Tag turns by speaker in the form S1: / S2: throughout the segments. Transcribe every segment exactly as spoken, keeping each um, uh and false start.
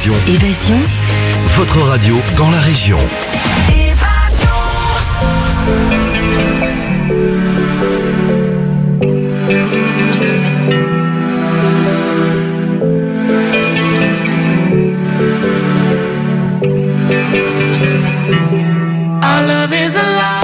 S1: Évasion.
S2: Évasion.
S1: Votre radio dans la région.
S3: Our love is alive.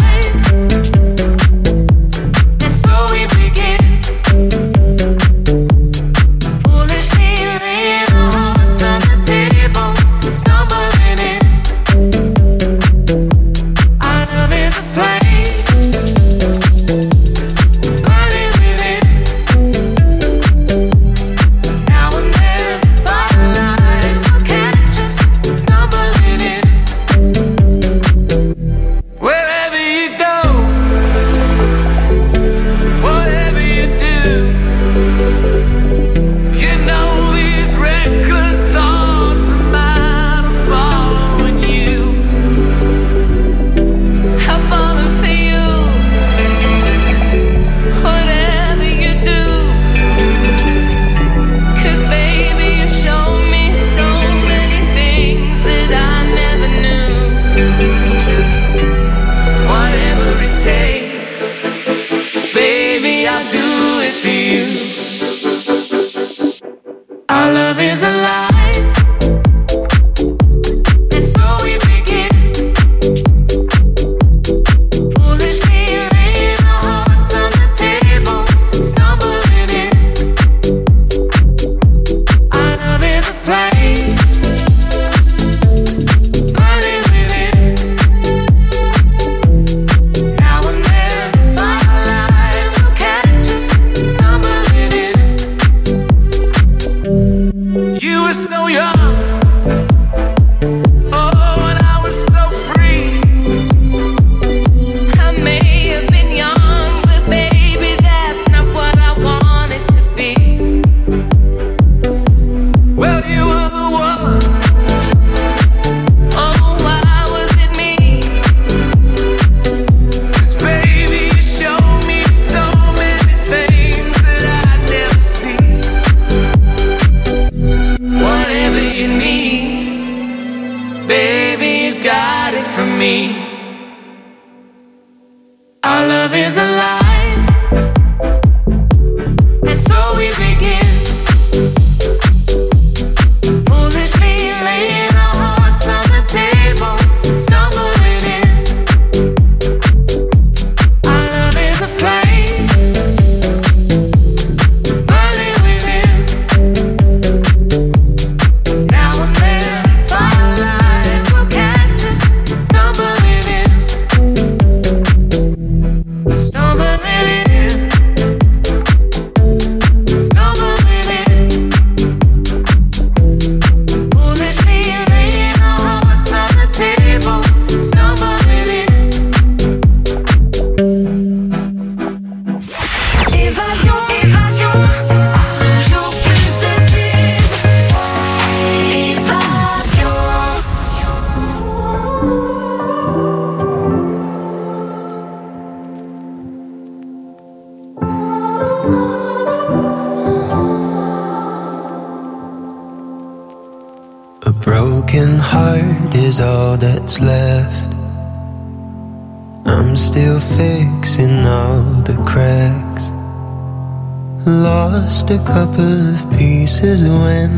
S4: A couple of pieces when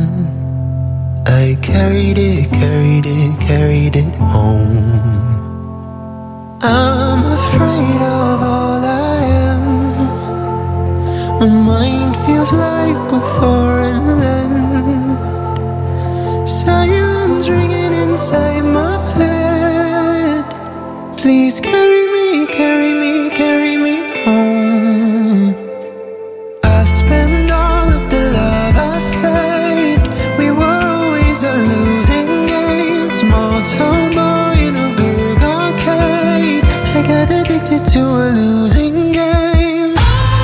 S4: I carried it, carried it, carried it home. I'm afraid of all I am. My mind feels like a foreign land. Silence ringing inside my head. Please carry me, carry me, carry me home. Spend all of the love I saved. We were always a losing game. Small town boy in a big arcade. I got addicted to a losing game.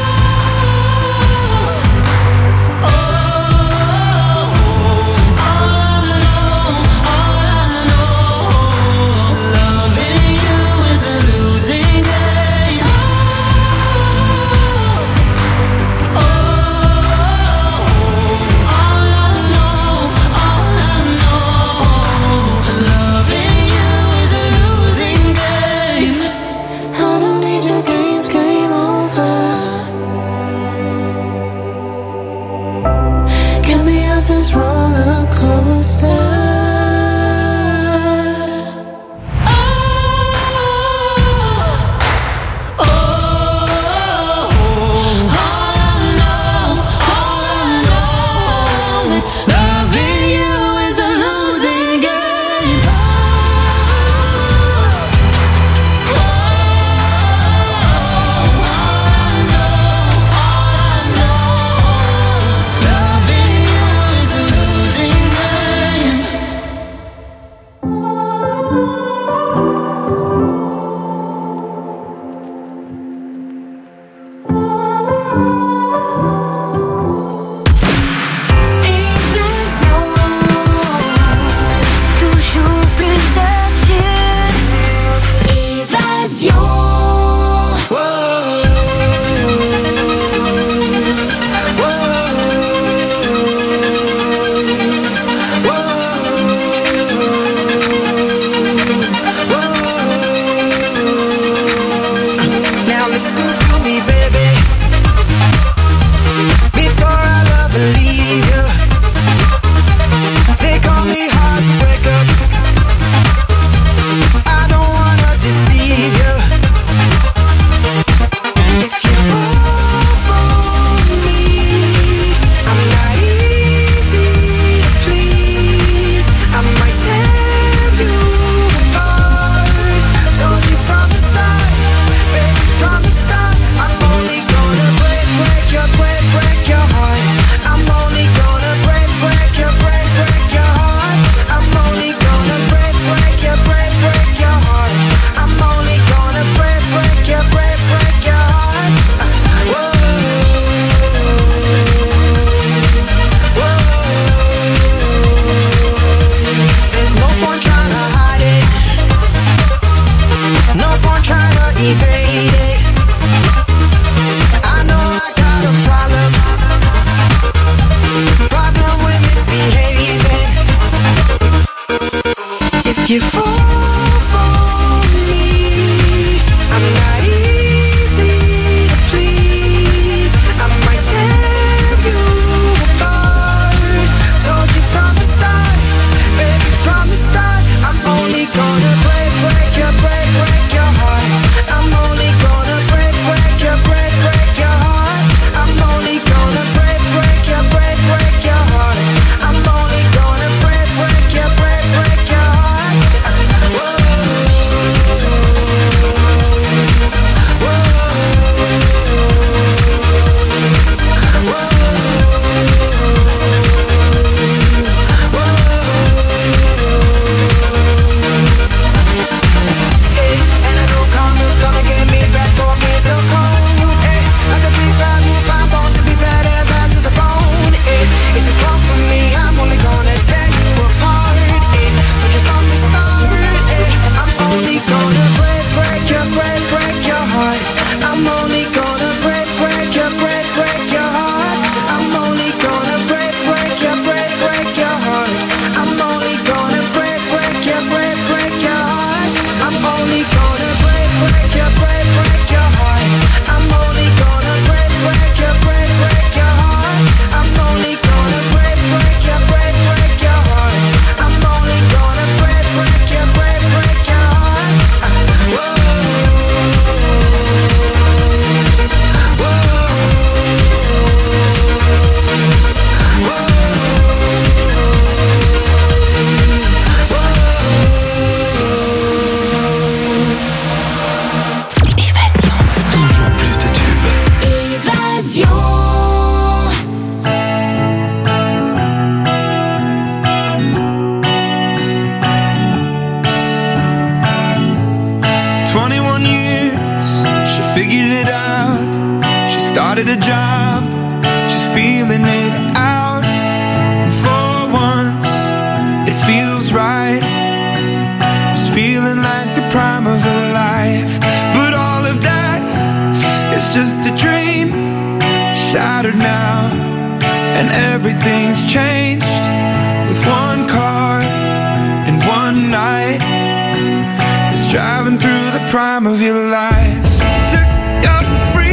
S4: Oh, oh, oh, all I know, all I know, loving you is a losing game. Oh, all I know, all I you fall for me, I'm not easy to please. I might tear you apart. Told you from the start, baby, from the start. I'm only gonna break, break your, break, break your heart. I'm only gonna break, break your, break, break your heart. I'm only gonna break, break your, break, break your heart. I'm only gonna break, break your, break, break your heart. Whoa.
S2: Started a job, she's feeling it out. And for once, it feels right. It's feeling like the prime of her life. But all of that is just a dream, shattered now. And everything's changed with one car and one night. It's driving through the prime of your life. Took your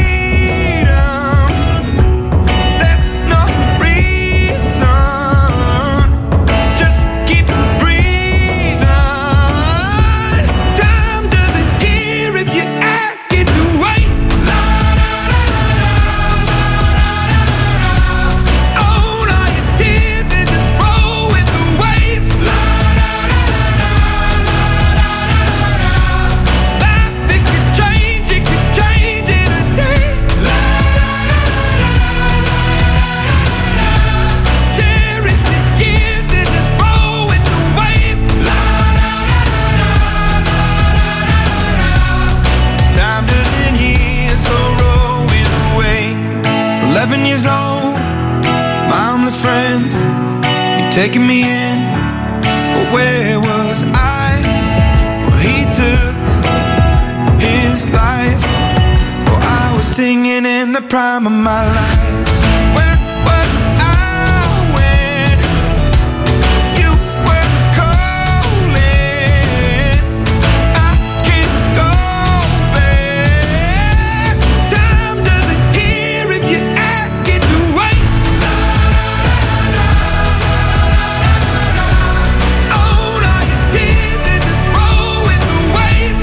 S2: eleven years old, my only friend, you taking me in, but where was I? Well, he took his life, well, I was singing in the prime of my life. Where was I when you were calling? I can't go back. Time doesn't hear if you ask it to wait. Own all your tears and just roll with the waves.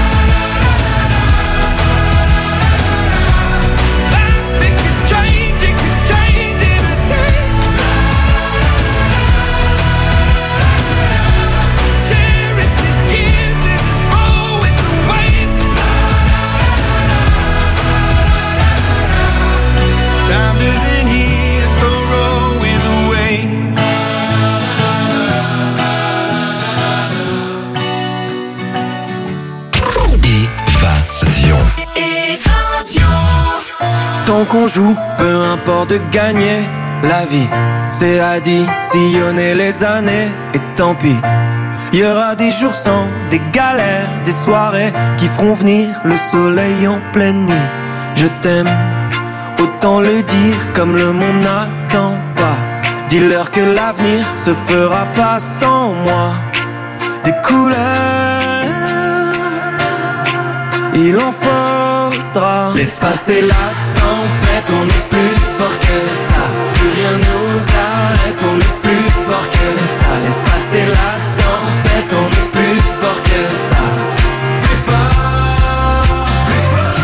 S2: Life, it could change, it could change in a day. Cherish the years and just roll with the waves. Time doesn't heal, so roll with the waves.
S1: Évasion.
S3: Tant qu'on joue, peu importe de gagner. La vie, c'est additionner les années. Et tant pis, y aura des jours sans, des galères, des soirées qui feront venir le soleil en pleine nuit. Je t'aime, autant le dire comme le monde n'attend pas. Dis-leur que l'avenir se fera pas sans moi. des couleurs. Il en faudra. Laisse passer la tempête, on est plus fort que ça. Plus rien nous arrête, on est plus fort que ça. Laisse passer la tempête, on est plus fort que ça. Plus fort, plus fort.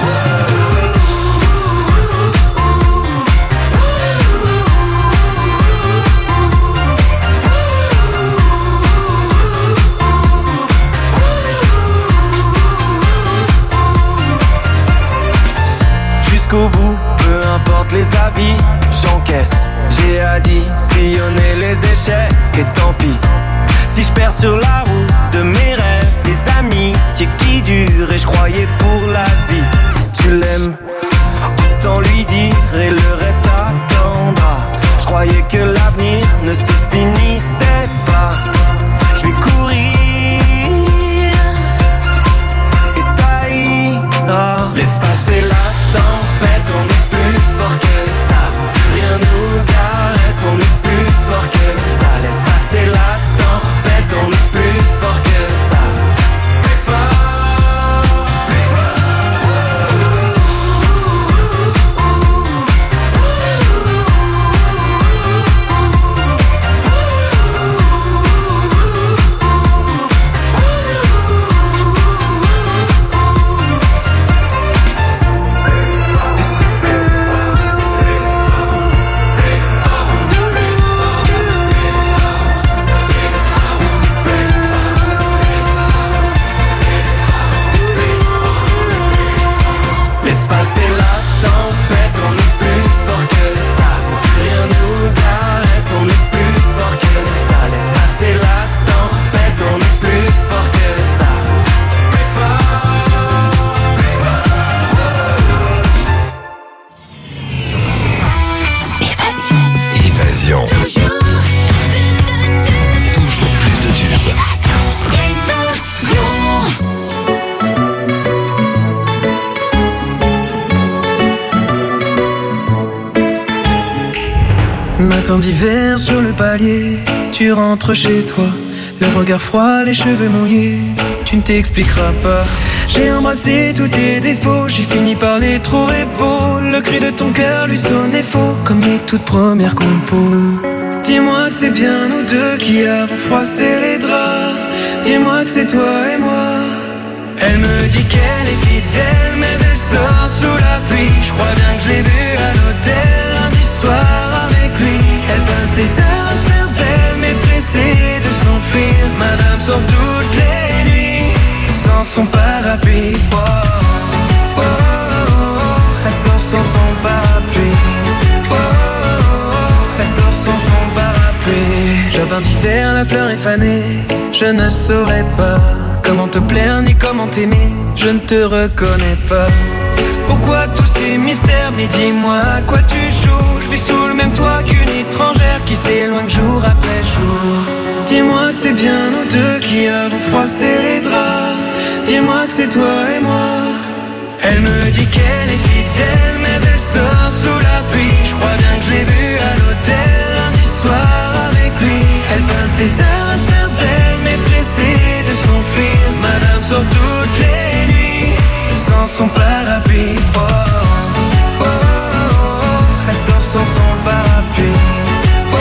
S3: Jusqu'au bout, peu importe les avis, j'encaisse. J'ai additionné les échecs et tant pis. Si je perds sur la route de mes rêves, des amis qui, qui durent et je croyais pour la vie. Si tu l'aimes, autant lui dire et le reste attendra. Je croyais que l'avenir ne se finissait pas. Je vais courir et ça ira. Laisse passer la tempête, on est plus fort que ça. Rien nous arrête, on est plus fort que ça. Laisse passer la tempête, on est plus fort que ça. Plus fort, plus fort. Laisse passer la tempête, on est plus fort que ça. Rien nous arrête, on est plus fort que ça. Laisse passer la tempête, on est plus fort que ça. Plus fort, plus fort.
S1: Évasion. Évasion. Toujours plus de tubes.
S4: Matin d'hiver sur le palier, tu rentres chez toi, le regard froid, les cheveux mouillés, tu ne t'expliqueras pas. J'ai embrassé tous tes défauts, j'ai fini par les trouver beaux. Le cri de ton cœur lui sonnait faux, comme les toutes premières compos. Dis-moi que c'est bien nous deux qui avons froissé les draps. Dis-moi que c'est toi et moi. Elle me dit qu'elle est fidèle, mais elle sort sous la pluie. Je crois bien que je l'ai vue à l'hôtel lundi soir avec lui. Elle passe des heures à se faire belle, mais pressée de s'enfuir. Madame sort toutes les nuits sans son parapluie. Oh, oh, oh, oh. Elle sort sans son parapluie. Oh, oh, oh. Elle sort sans son parapluie. Jardin d'hiver, la fleur est fanée. Je ne saurais pas comment te plaire ni comment t'aimer. Je ne te reconnais pas. Pourquoi tous ces mystères? Mais dis-moi à quoi tu joues. Je vis sous le même toit qu'une étrangère qui s'éloigne jour après jour. Dis-moi que c'est bien nous deux qui avons froissé les draps. Dis-moi que c'est toi et moi. Elle me dit qu'elle est fidèle, mais elle sort sous la pluie. Je crois bien que je l'ai vue à l'hôtel lundi soir avec lui. Elle passe des heures à se faire belle, mais pressée de s'enfuir. Madame sort toutes les nuits sans son parapluie. Oh, oh, oh, oh. Elle sort sans son parapluie. Oh, oh,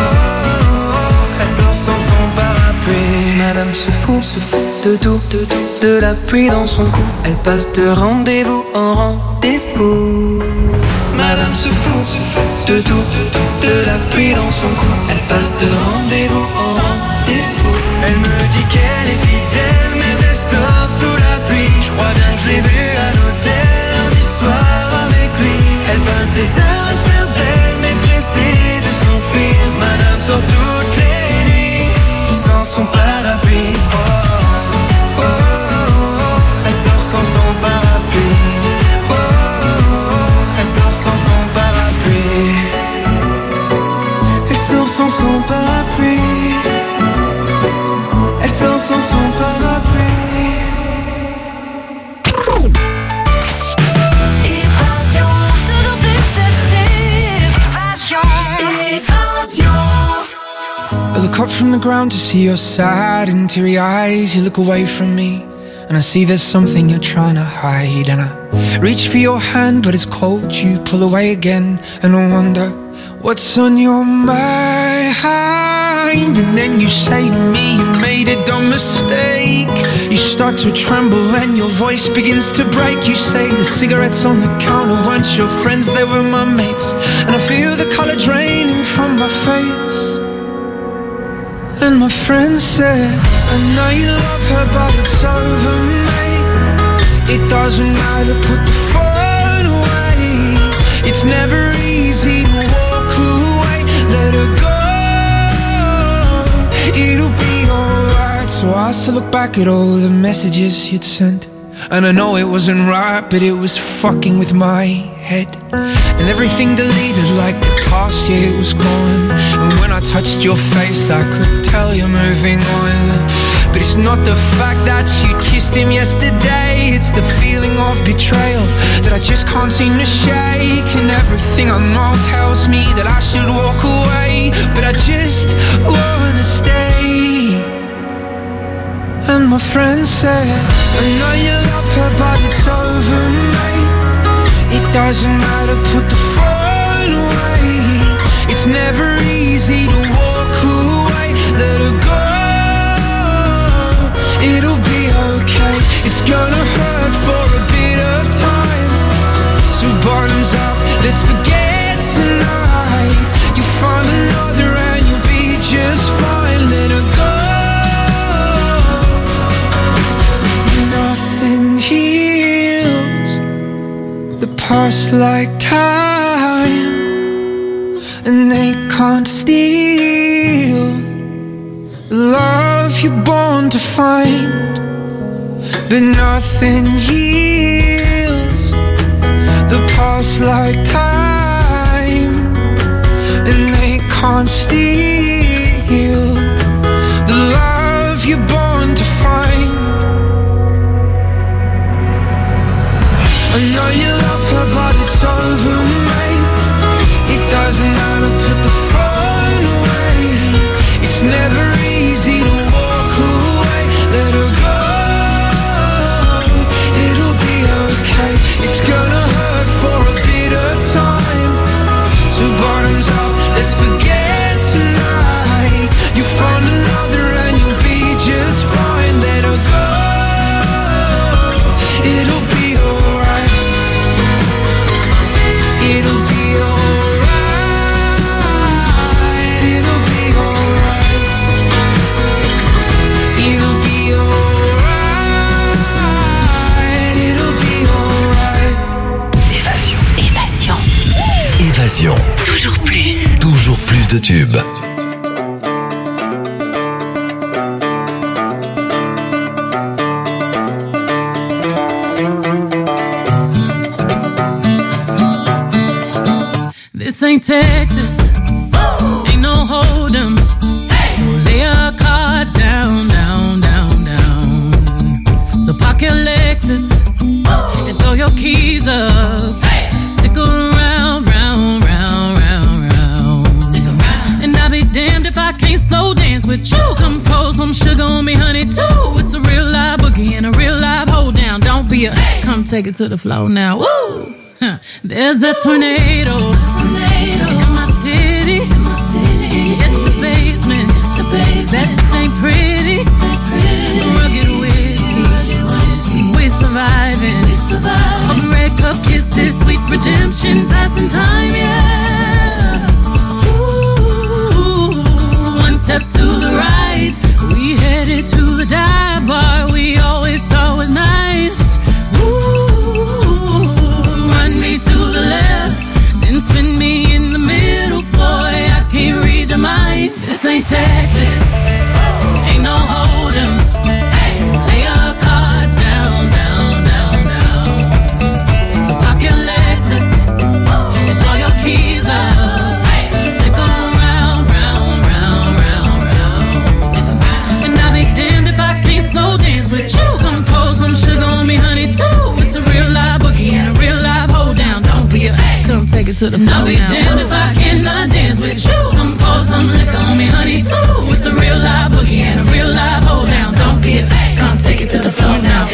S4: oh. Elle sort sans son parapluie. Madame se fout, se fout de tout, de tout, de la pluie dans son cou. Elle passe de rendez-vous en rendez-vous. Madame se fout, se fout de tout, de tout, de la pluie dans son cou. Elle passe de rendez-vous en rendez-vous. Elle me dit qu'elle est fidèle, mais elle sort sous la pluie. Je crois bien que je l'ai vue à l'hôtel lundi soir avec lui. Elle passe des heures à se faire belle, mais pressée de s'enfuir. Madame sort toutes les nuits sans son parapluie. Oh, oh, oh, oh. Elle sort sans son parapluie. Oh, oh, oh. Elle sort sans son parapluie. Elle sort sans son parapluie. Elle sort sans son parapluie.
S5: Évasion, toujours plus de tubes. Évasion, évasion.
S4: The
S2: Look up from the ground to see your sad and teary eyes. You look away from me and I see there's something you're trying to hide. And I reach for your hand but it's cold. You pull away again and I wonder what's on your mind. And then you say to me you made a dumb mistake. You start to tremble and your voice begins to break. You say the cigarettes on the counter weren't your friends, they were my mates. And I feel the color draining from my face. And my friend said, I know you love her but it's over, mate. It doesn't matter, put the phone away. It's never easy to walk away. Let her go, it'll be alright. So I asked to look back at all the messages you'd sent. And I know it wasn't right, but it was fucking with my head. And everything deleted like the past year was gone. And when I touched your face I could tell you're moving on. But it's not the fact that you kissed him yesterday. It's the feeling of betrayal that I just can't seem to shake. And everything I know tells me that I should walk away, but I just wanna stay. And my friend said, I know you love her but it's over, mate. It doesn't matter, put the phone away. It's never easy to walk away. Let her go, it'll be okay. It's gonna hurt for a bit of time. So bottoms up, let's forget tonight. You'll find another and you'll be just fine. Let her go. Nothing heals the past like time, and they can't steal the love you're born to find. But nothing heals the past like time, and they can't steal the love you're born to find. I know you love her but it's over, mate. It doesn't matter, put the phone away. It's never easy to walk away. Let her go, it'll be okay. It's gonna hurt for a bit of time. So bottoms up, let's forget tonight. You find another and you'll be just fine. Let her go, it'll be alright. It'll be alright. It'll be alright. It'll be alright. It'll be alright.
S1: Évasion.
S5: Évasion.
S1: Évasion.
S5: Toujours plus.
S1: Toujours plus de tubes.
S6: This ain't Texas, ain't no hold'em. So lay your cards down, down, down, down. So park your Lexus and throw your keys up. Stick around, round, round, round, round. Stick around. And I'll be damned if I can't slow dance with you. Come pour some sugar on me, honey, too. It's a real live boogie and a real live hold down. Don't be a, come take it to the floor now. Woo! There's a tornado, tornado in my city, in my city. Hit the basement, the basement. That ain't pretty, ain't pretty. Rugged whiskey, rugged whiskey. We surviving, we surviving. A red cup kisses, sweet redemption, passing time, yeah. Ooh, one step to the right, we headed to the dive bar we always thought was nice. To the left, then spin me in the middle, boy, I can't read your mind. This ain't Texas, ain't no hold'em. Lay your cards down, down, down, down. So park your Lexus and throw your keys up. Stick around, round, round, round, round. And I'll be damned if I can't slow dance with you. Come pour some sugar on me, honey, too. It's a real live boogie and a real live hold down. Don't be a, come take it to the floor now. I'll be damned if I cannot dance with you. Come pour some liquor on me, honey, too. It's a boogie and a real live hold down. Don't be a, come take it to the floor now.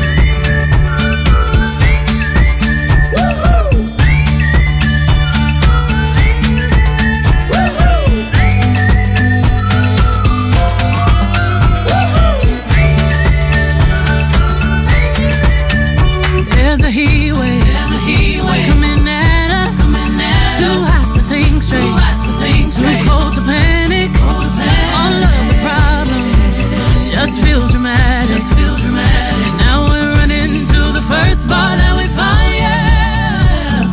S5: There's a heat wave, there's a heat wave coming at us, coming at too us. Hot to think straight, too hot to think straight, too cold to panic, cold to panic. All of the problems just feel dramatic, just feel dramatic. Now we're running to the first bar that we find, yeah.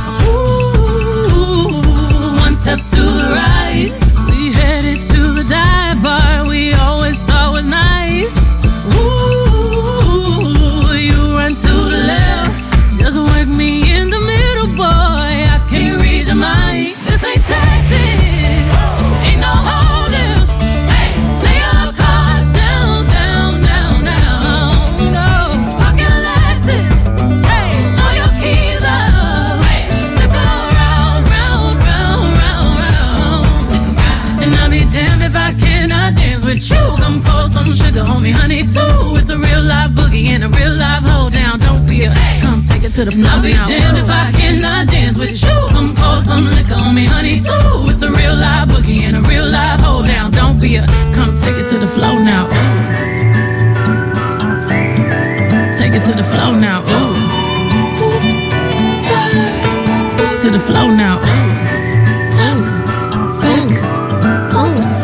S5: Ooh, one step to the right, we headed to the dive bar we always thought was nice. Ooh, you run to the left, just work me in the middle, boy. I can't read your mind. This ain't Texas, ain't no holding. Hey, lay your cards down, down, down, down. No, pocket Lexus. Hey, throw your keys up. Hey, stick around, round, round, round, round. Stick around. And I'll be damned if I cannot dance with you. Come pour some sugar on me, honey, too. It's a real live boogie and a real live hold down. Don't be a, come take it to the floor. I'll be damned if I cannot dance with you. Come pour some liquor on me, honey, too. It's a real live boogie and a real live hold down. Don't be a, come take it to the floor now. Ooh. Take it to the floor now. Ooh. Oops, spurs. To the floor now. Ooh. Top, back, oops.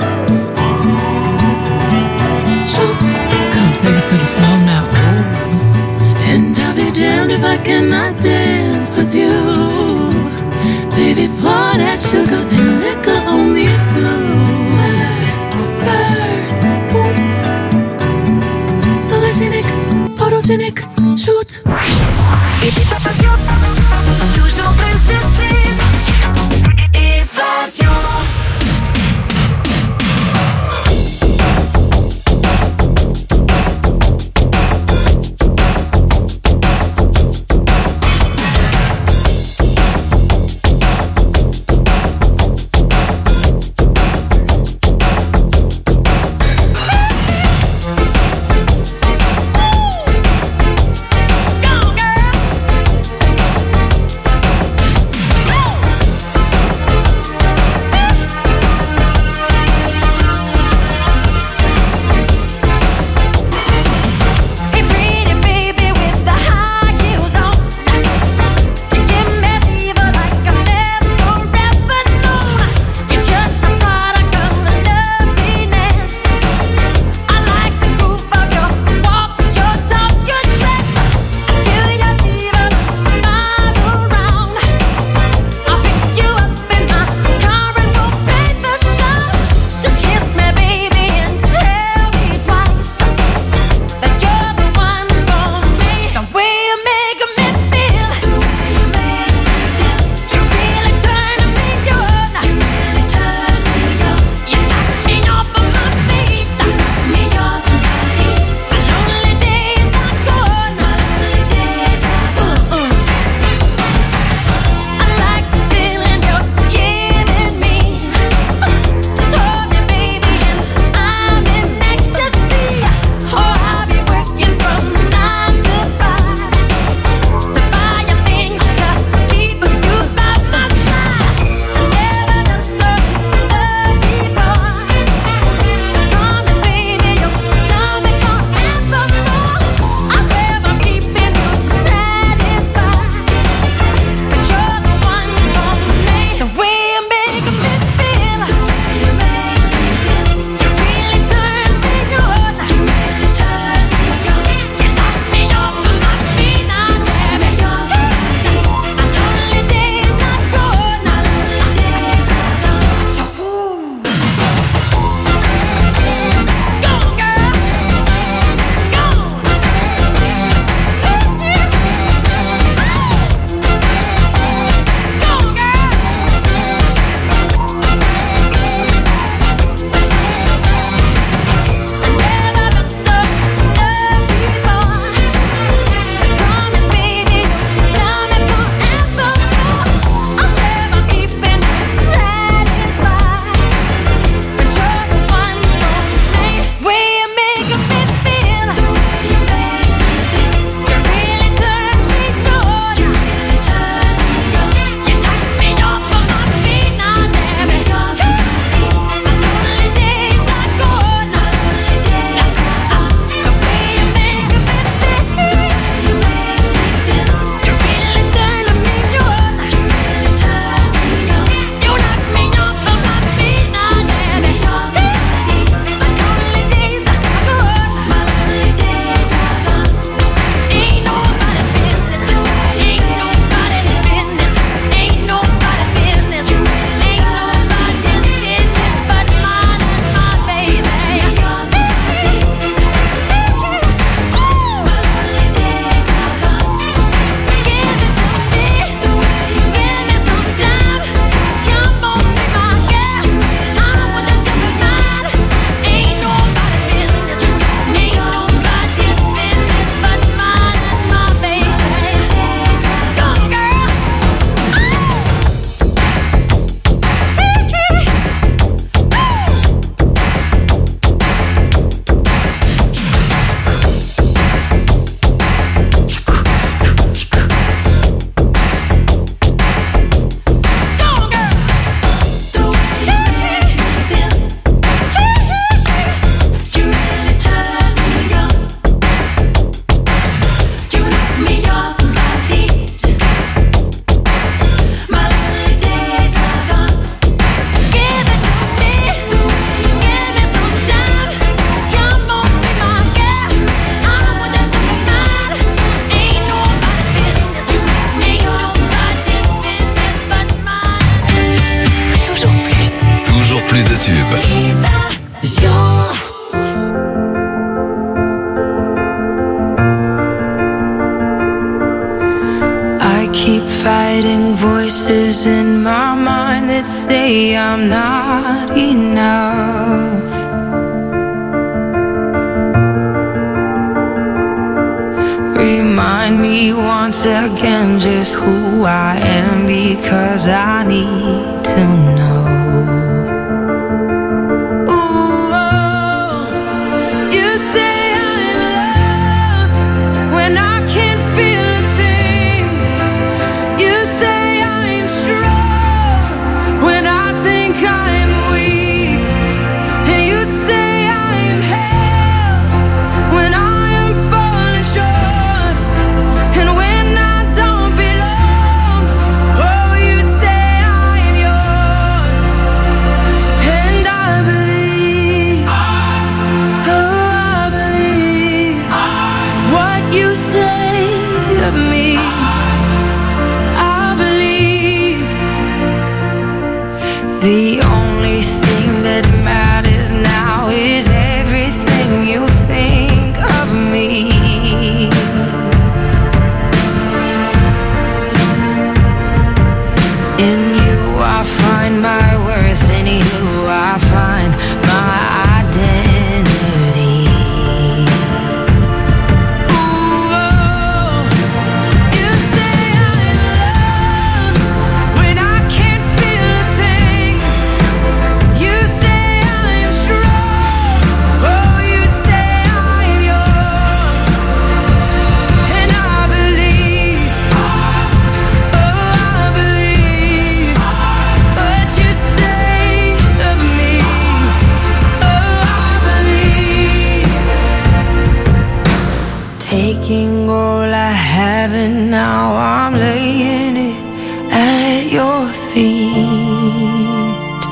S5: Shoot, come take it to the floor now. Ooh. And I'll be damned if I cannot dance with you. Baby, pour that sugar and liquor on me too. Spurs, boots. Sologenic, photogenic, shoot.
S7: Évasion, toujours plus de tubes. Évasion.
S8: fighting voices in my mind that say I'm not enough. Remind me once again just who I am, because I need to know. Ooh, oh, you say I'm loved when I can't feel a thing. You say I'm strong when I think I'm weak. And you say I'm held when I am falling short. And when I don't belong, oh, you say I'm yours. And I believe, oh, I believe what you say of me. I believe the only thing that matters now is everything you think of me. In you I find my worth, in you I find my identity. Ooh, oh, you say I'm loved when I can't feel a thing. You say I'm strong, oh, you say I'm yours. And I believe, oh, I believe what you say of me. Oh, I believe. Taking all I have and now I'm laying it at your feet.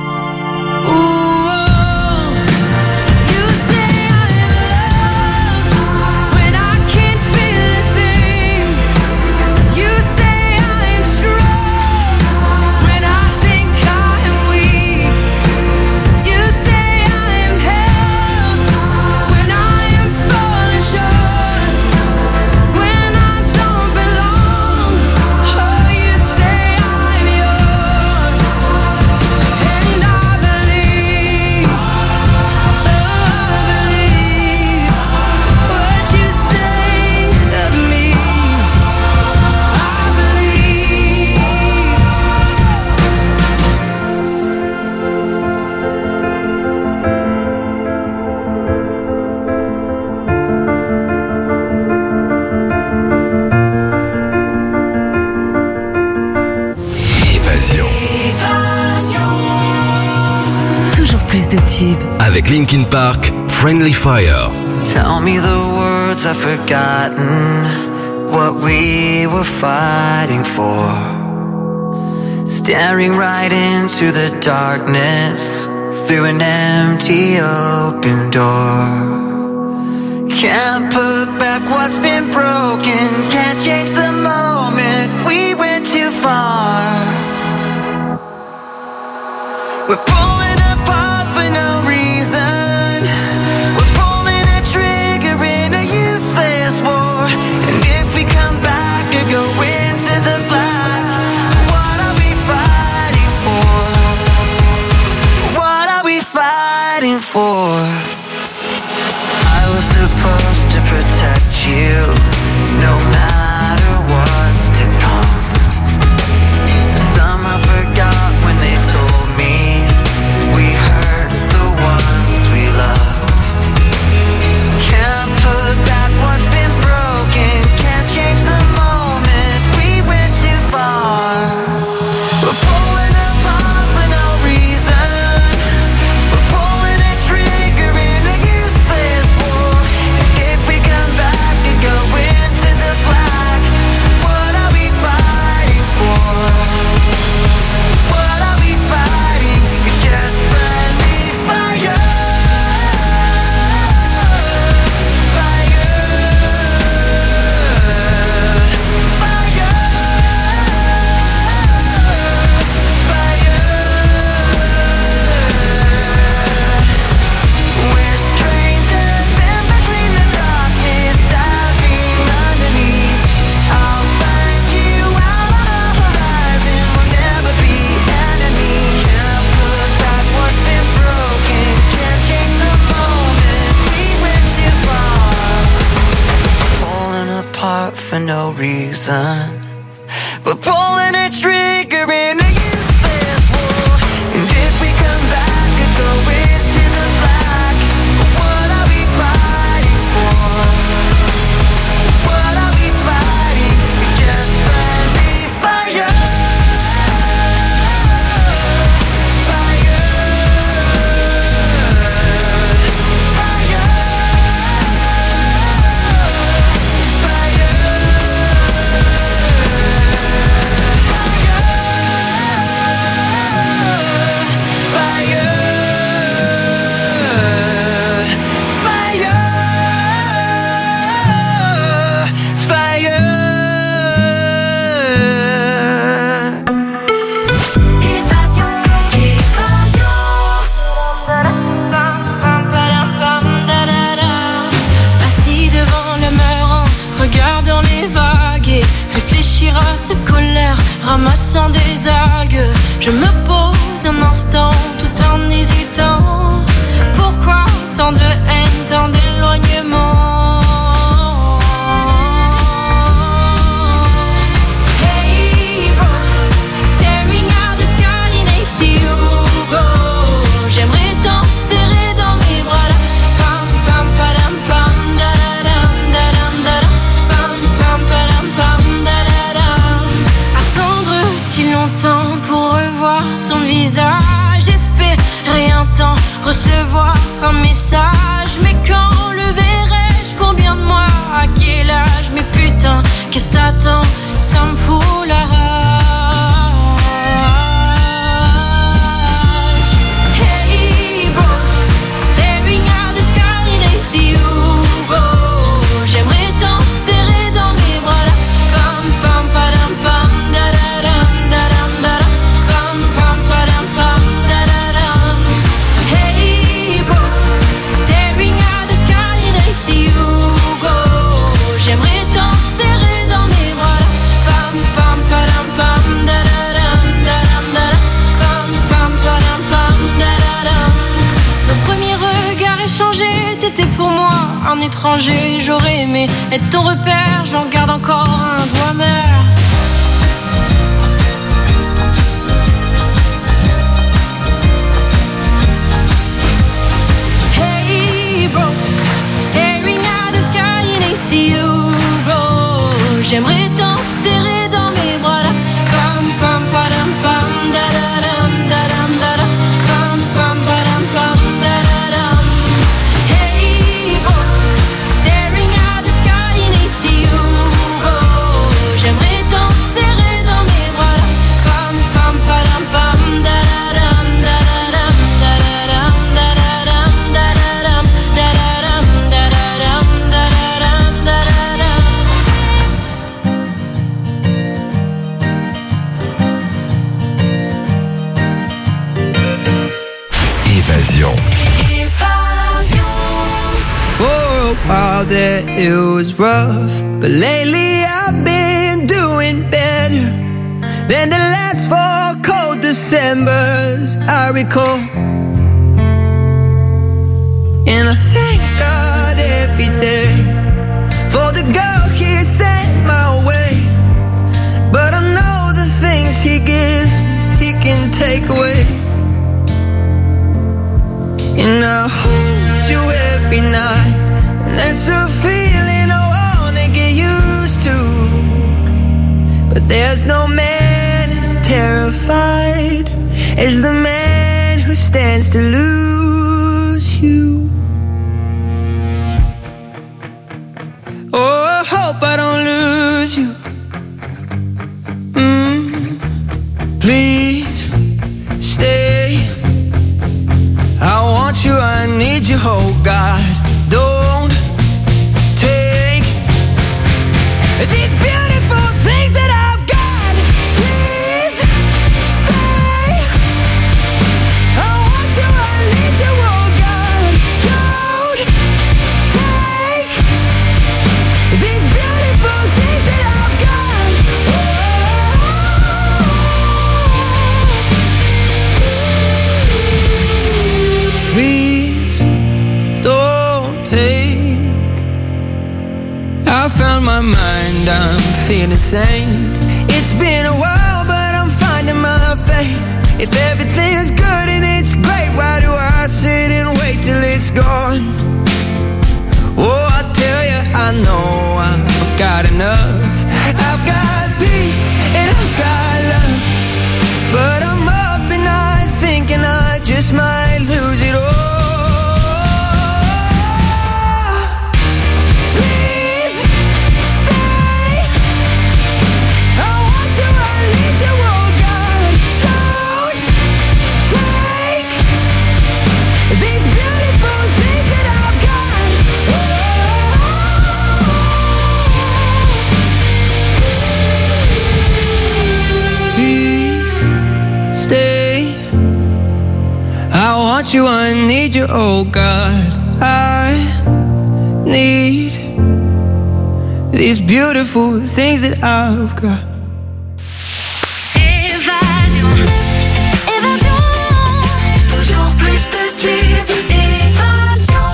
S8: Ooh, you say I'm loved when I can't feel a thing. You say I'm strong when I think I'm weak. You say I'm held when I am falling short. When I don't belong, oh, you say I'm yours. And I believe, oh, I believe what you say of me. I believe.
S1: Évasion.
S9: Toujours plus de tubes.
S1: Avec Linkin Park, Friendly Fire.
S10: Tell me the words I've forgotten, what we were fighting for. Staring right into the darkness through an empty open door. Can't put back what's been broken, can't change the moment we went too far. We're pulling apart for no reason. We're pulling a trigger in a useless war. And if we come back or go into the black, what are we fighting for? What are we fighting for? I was supposed to protect you, no matter what's to come. Somehow forgot when they told me we hurt the ones we love. Can't put back what's been broken, can't change the moment we went too far. We're pulling apart for no reason. We're pulling a trigger in a useless war. And if we come back and go in heart for no reason. We're pulling a trigger in a useless war. And if we come back and go into the black, what are we fighting for? What are we fighting? It's just friendly fire.
S5: Cette colère ramassant des algues, je me pose un instant tout en hésitant. Pourquoi tant de haine, tant d'éloignement? Hey bro, staring at the sky and I see you go. J'aimerais t'en serrer dans mes bras là. Pam pam padam pam da da dam da dam da dam. Pam pam padam pam da da. Si longtemps pour revoir son visage, espérer un temps recevoir un message. Mais quand le verrai-je, combien de mois, à quel âge? Mais putain, qu'est-ce t'attends, ça me fout la rage. Hey bro, staring at the sky and I see you go. J'aimerais t'en serrer dans mes bras là. Pam pam padam pam da da. T'étais pour moi un étranger, j'aurais aimé être ton repère, j'en garde encore un goût amer. Hey bro, staring at the sky and I see you go. J'aimerais t'en serrer dans mes bras là. Pam pam padam pam da da dam da dam da dam. Pam pam padam pam da da dam. J'aimerais t'en serrer dans mes bras là. Pam pam padam pam da da dam da da dam da da dam da da dam da da dam da da dam da da dam da da dam da da dam.
S1: Évasion.
S4: For a while there it was rough, but lately I've been doing better than the last four cold Decembers I recall. And I thank God every day for the girl He sent my way. But I know the things He gives He can take away. And I hold you every night, and that's a feeling I wanna get used to. But there's no man as terrified as the man who stands to lose you. Oh, I hope I don't lose you. Mm, please stay. I want you, I need you, oh God. Don't take these beautiful things that I've got. Please stay. I want you, I need you, oh God. Don't take these beautiful things that I've
S3: I found my mind, I'm feeling sane. It's been a while, but I'm finding my faith. If everything's good and it's great, why do I sit and wait till it's gone? Oh, I tell you, I know I've got enough. I've got peace and I've got love, but I'm up and I'm thinking I just might lose it all. You, I need you, oh God. I need these beautiful things that I've got.
S7: Évasion, évasion, toujours plus de tubes. Évasion.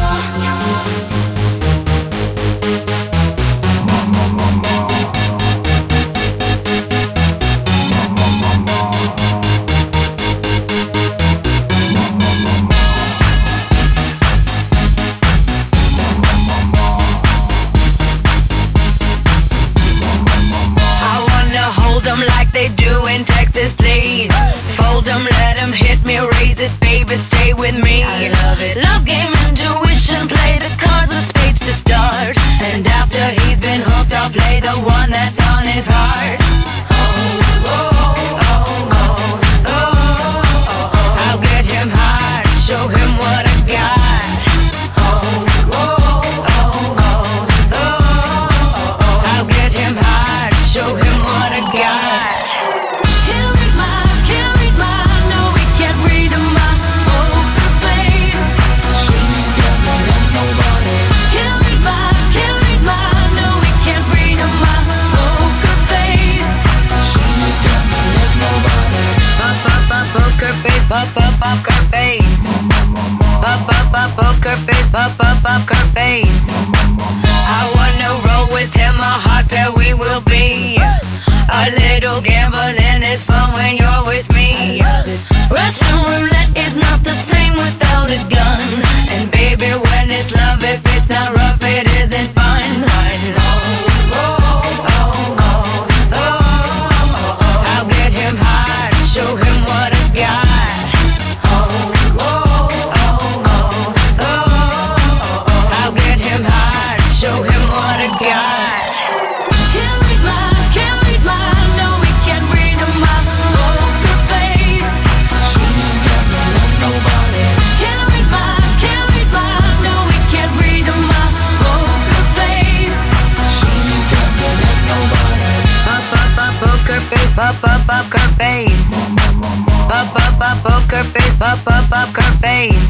S11: They do in Texas, please. Fold them, let them hit me, raise it, baby, stay with me. I love it. Love game, intuition, play the cards with spades to start. And after he's been hooked, I'll play the one that's on his heart. Oh, oh, oh, oh, oh, oh, oh. I'll get him hard, show him what I got. Oh, oh, oh, oh, oh, oh. I'll get him hard, show him what I got. Pop up up her face. Pop up up poker face. Pop up up her face. I wanna roll with him, a hot pair we will be. A little gambling is fun when you're with me. Russian roulette is not the same without a gun. And baby, when it's love, if it's not rough, it isn't fun. Oh, oh, oh, oh, oh, oh. I'll get him hard, show him what I got. Pop up up her face. Pop up up poker face. Pop up up her face.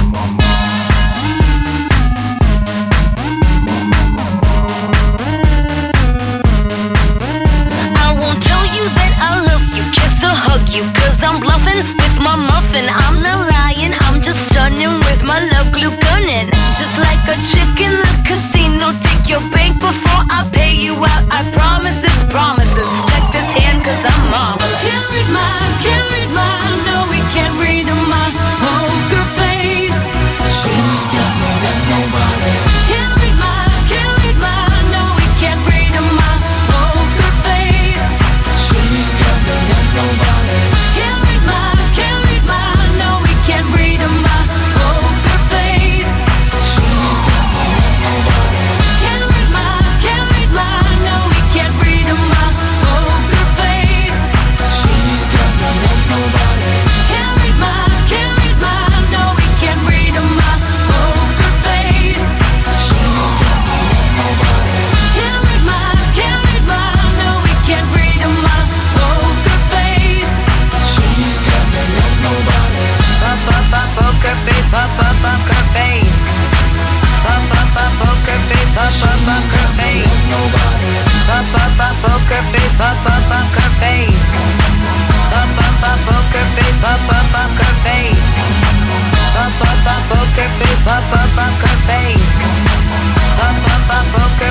S11: I won't tell you that I love you, kiss or hug you, cause I'm bluffing with my muffin. I'm not lying, I'm just stunning with my love glue gunning. Just like a chick in the casino, take your bank before I pay you out. I promise this promises. Check this hand cause I'm marvelous. Can't read mine, can't read mine. No, we can't read my poker face. She's got more than nobody. Can't read mine, can't read mine. No, we can't read my poker face. She's got more than nobody. Can't read mine, can't read mine. No, we can't read my poker face. She's got more than nobody. Can't read mine, can't read mine. No, we can't read my poker face. She's got more than nobody. Can't read mine, can't read mine. No, we can't read my poker face. She's got more than nobody. Can't read mine, can't read mine. No, we can't read my poker face. She's got more than nobody. Pop up up poker face, pop up up her face. Pop up up poker face, pop up up her face. Nobody. Pop up up poker face, pop up up her face. Pop up up poker face, pop up up her face. Pop up up poker face, pop up up her face. Pop up up poker face, pop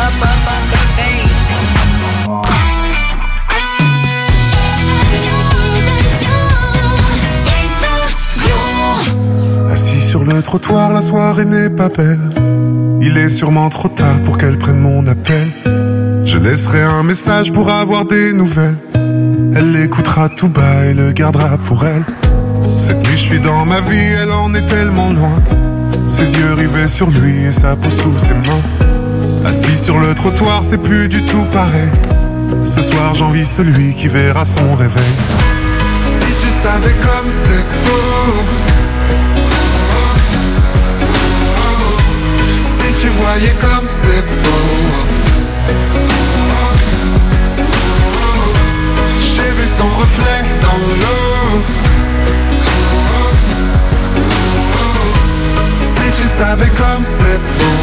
S12: Assis sur le trottoir, la soirée n'est pas belle. Il est sûrement trop tard pour qu'elle prenne mon appel. Je laisserai un message pour avoir des nouvelles. Elle l'écoutera tout bas et le gardera pour elle. Cette nuit je suis dans ma vie, elle en est tellement loin. Ses yeux rivés sur lui et sa peau sous ses mains. Assis sur le trottoir, c'est plus du tout pareil. Ce soir j'envie celui qui verra son réveil. Si tu savais comme c'est beau, si tu voyais comme c'est beau. J'ai vu son reflet dans l'eau. Si tu savais comme c'est beau.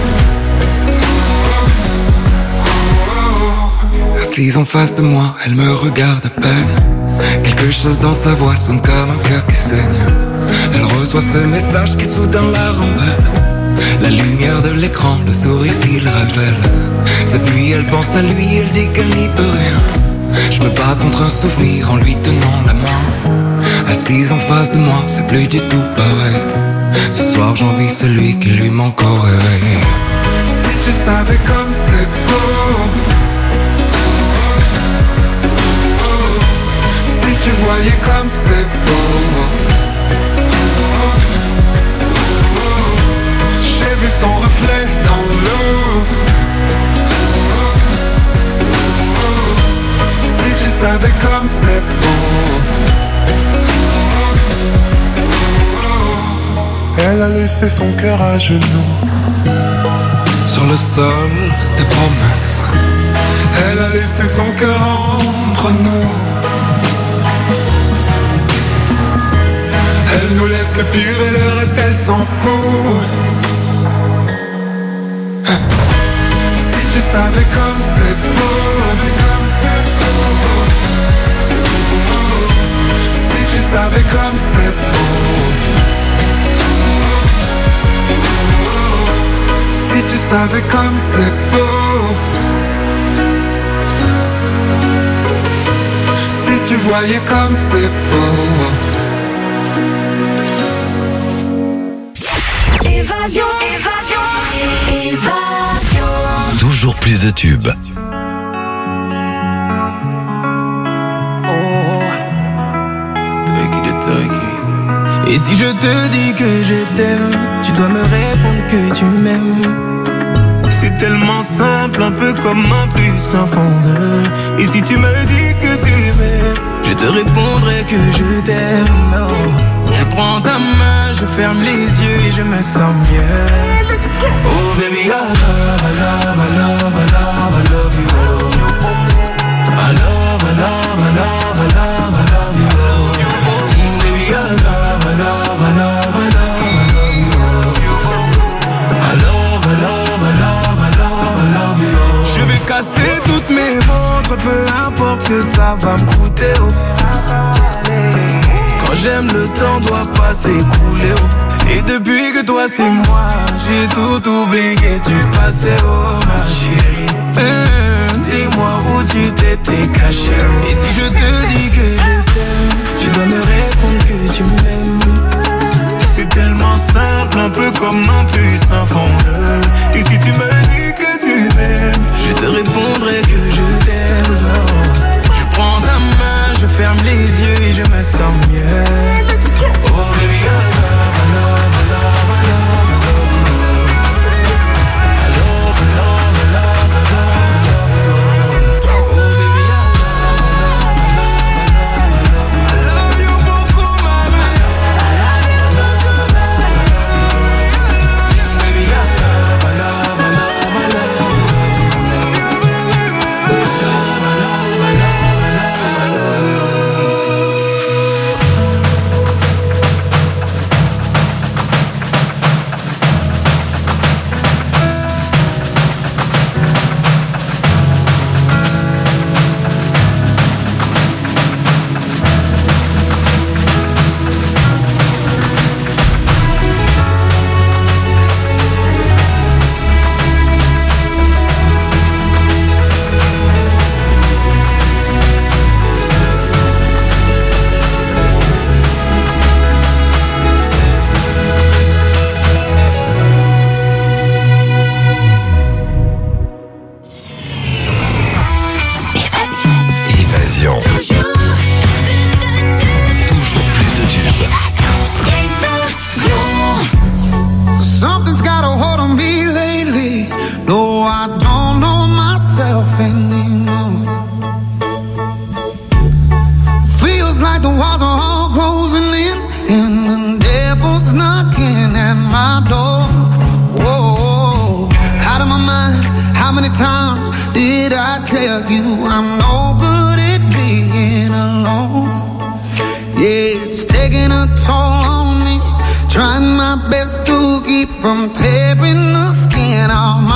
S3: Assise en face de moi, elle me regarde à peine. Quelque chose dans sa voix sonne comme un cœur qui saigne. Elle reçoit ce message qui soudain la rembelle. La lumière de l'écran, le sourire qu'il révèle. Cette nuit elle pense à lui, elle dit qu'elle n'y peut rien. Je me bats contre un souvenir en lui tenant la main. Assise en face de moi, c'est plus du tout pareil. Ce soir j'envie celui qui lui manque au réveil.
S12: Si tu savais comme c'est beau, si tu voyais comme c'est beau. J'ai vu son reflet dans l'eau. Si tu savais comme c'est beau. Elle a laissé son cœur à genoux
S3: sur le sol des promesses.
S12: Elle a laissé son cœur entre nous. Elle nous laisse le pire et le reste elle s'en fout. Si tu savais comme c'est beau. Si tu savais comme c'est beau. Si tu savais comme c'est beau. Si tu voyais comme c'est beau.
S7: Évasion, évasion, évasion.
S1: Toujours plus de tubes.
S13: Et si je te dis que je t'aime, tu dois me répondre que tu m'aimes. C'est tellement simple, un peu comme un plus un fondeur. Et si tu me dis que tu m'aimes, je te répondrai que je t'aime. Non. Je prends ta main, je ferme les yeux et je me sens mieux. Oh baby, I love, I love, I love, I love, I love you. I love, I love, I love, I love, I love you. Baby, I love, I love, I love, I love, I love you. I love, I love, I love, I love, I love you. Je vais casser toutes mes montres, peu importe ce que ça va me coûter. Oh. Quand j'aime, le temps doit pas s'écouler. Oh. Et depuis que toi c'est moi, j'ai tout oublié du passé. Oh ma chérie, mmh, dis-moi où tu t'étais caché. Et si je te dis que je t'aime, tu dois me répondre que tu m'aimes. C'est tellement simple, un peu comme un puissant fondeur. Et si tu me dis que tu m'aimes, je te répondrai que je t'aime. Non. Je prends ta main, je ferme les yeux et je me sens mieux. Oh baby, I love, I love, I love, I love, I love you. I love, I love, I love, I love, I love you. Oh baby, I love, I love, I love, I love, I love you beaucoup, mama. I love, I love, I love, I love you. Baby, I love, I love, I love, I love, I love you.
S4: How many times did I tell you I'm no good at being alone? Yeah, it's taking a toll on me, trying my best to keep from tearing the skin off my